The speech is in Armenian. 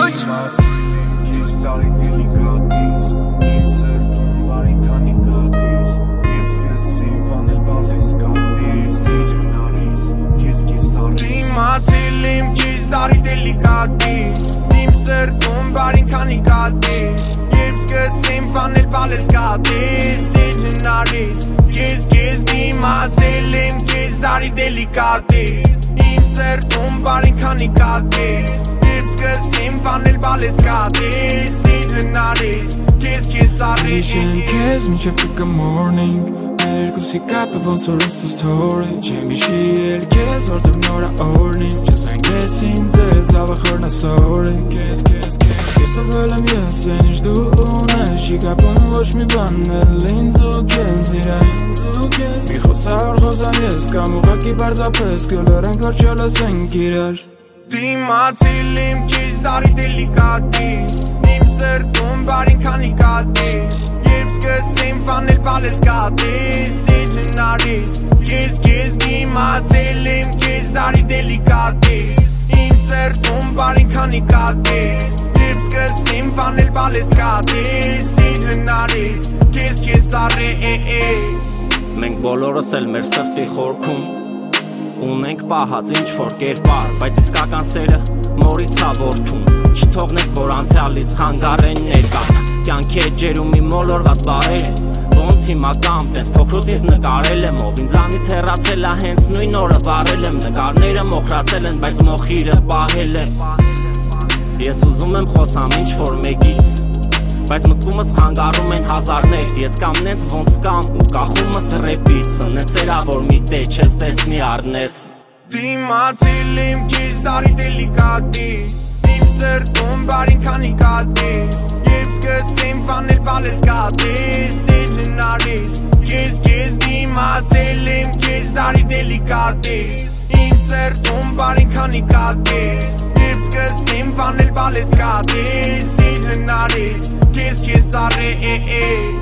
յուջ Քեզ տարի դելիկատիս Իմ սրտում բարին քանի գատիս Եմ սկսեմ վանել բալես կատիս Սեջն արիս քեզ արիս Դիմացել եմ քեզ տարի դելիկատիս Իմ սրտում բարին քանի գատիս Եմ սկսեմ վանել բալես կատիս Սեջն արիս քեզ դիմացել եմ քեզ տարի դելիկատիս Իմ սրտում բարին քանի գատիս Սկսեմ վանել բալես կատիս Սիրն արիս Քեզ արիս Հիշեմ քեզ մինչև կգա morning Երկուսի կապը ոնց որ it's the story Չեմ հիշի էլ քեզ որտև նորա օրնիմ Չսենք ես ինձ էլ ծավը խորնա sorry Քեզ Ես տվել եմ ես են ինչ դու ունես Չի կապում ոչ մի բան էլ ինձ ու քեզ Մի խոսար խոսամ ես կամ ուղակի պարզապես Գլերենք որ չլսենք իրար Դիմացել եմ քեզ տարի դելիկատիս Իմ սրտում բարին քանի կատիս Երբ սկսեմ վանել բալես կատիս Սեջն արիս Քեզ դիմացել եմ քեզ տարի դելիկատիս Իմ սրտում բարին քանի կատիս Երբ սկսեմ վանել բալես կատիս Սեջն արիս Քեզ արիս Մենք բոլորս էլ մեր սրտի խորքում Ունենք պահած ինչ-որ կերպար, բայց իսկական սերը մորից ավորթում Չթողնեք, որ անցյալից խանգարեն ներկան Կյանքի էջերում մի մոլորված բարեր են Ոնց հիմա կամ տենց փոքրուց ինձ նկարել եմ Ով ինձանից հեռացել է հենց նույն օրը վարել եմ Նկարները մոխրացել են, բայց մոխիրը պահել եմ Ես ուզում եմ խոսամ ինչ-որ մեկից Բայց մտքումս խանգարում են հազարներ Ես կամ նենց ոնց կամ ու կախումս ռեպից Սնեցերա որ մի տե չես տեսնի առնես Դիմացել եմ քեզ տարի դելիկատիս Իմ սրտում բարին քանի կատիս Երբ սկսեմ վանել բալես կատիս Սեջն արիս Քեզ դիմացել եմ քեզ տարի դելիկատիս Իմ սրտում բարին քանի կատիս Երբ սկսեմ վանել բալես կատիս Սեջն արիս Քեզ արիս